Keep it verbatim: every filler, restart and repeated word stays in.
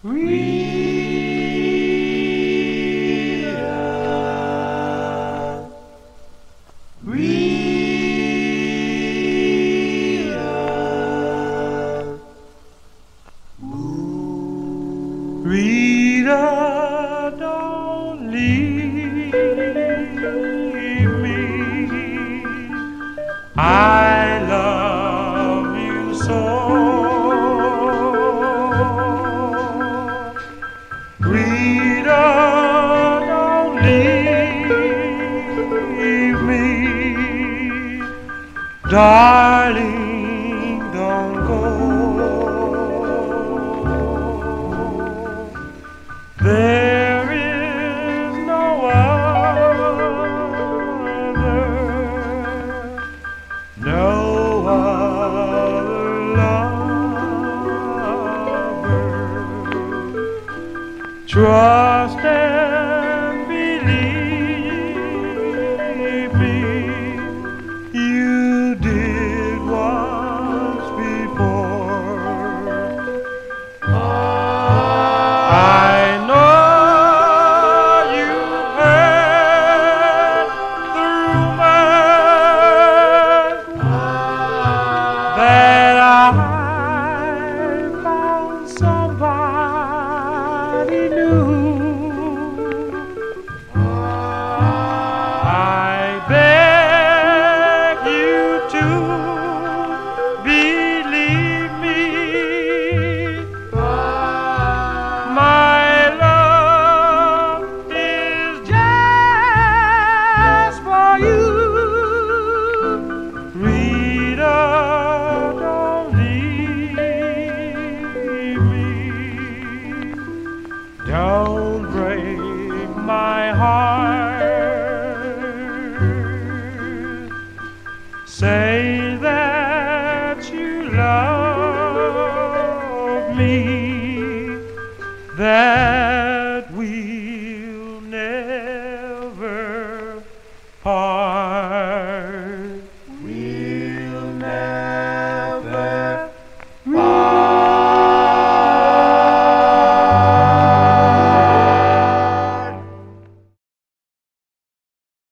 Rita, Rita, Rita, don't leave me. I love you so. Rita, don't leave me. Darling, don't go. There is no other, no other lover. Trust and believe me, you did once before. I know you've heard the rumors that I found somebody new. I beg you to believe me. My love is just for you. Rita, don't leave me. Don't break my heart. Say that